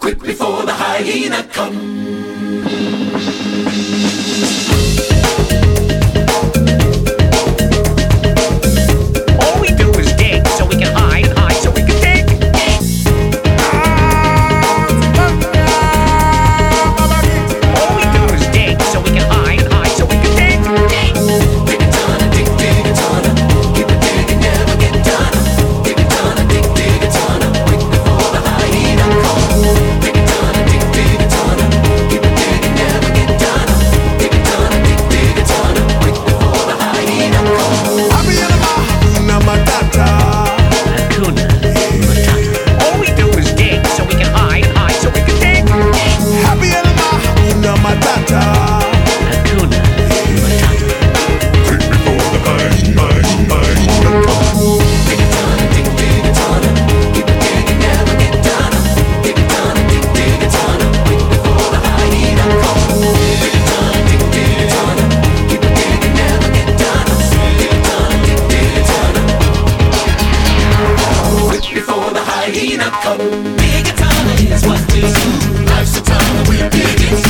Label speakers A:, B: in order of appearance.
A: quick before the hyena comes.
B: All we do is dig so we can hide and hide so we can dig. All we do is dig so we can hide and hide so we can dig.
A: Dig a ton, dig, dig a ton. Keep it digging, never get done. Dig a ton, dig, dig a ton. Quick before the hyena comes. Dig a ton, dig, dig a ton. Keep it digging, never get done. Dig a ton, dig, dig a ton. Quick before the hyena comes.
C: Happy animal, Hakuna Matata.
B: Hakuna Matata. All we do is dig so we can hide and hide so we can dig.
C: Happy animal, Hakuna Matata.
B: Hakuna Matata.
C: Quick before the hyena comes.
A: Dig a ton, dig, dig a ton. Keep it digging, never get done. Dig a ton, dig, dig a ton. Quick before the hyena comes. Dig a ton, dig, dig a ton. Keep it digging, never get done. Dig a ton, dig, dig a ton. Quick before the hyena comes. Dig a ton is what we do. Life's a ton, we're digging.